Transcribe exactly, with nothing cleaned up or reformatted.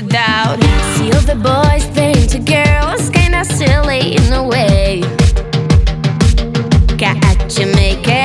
without. See all the boys, they're into girls, kinda silly in a way. Catch you, make it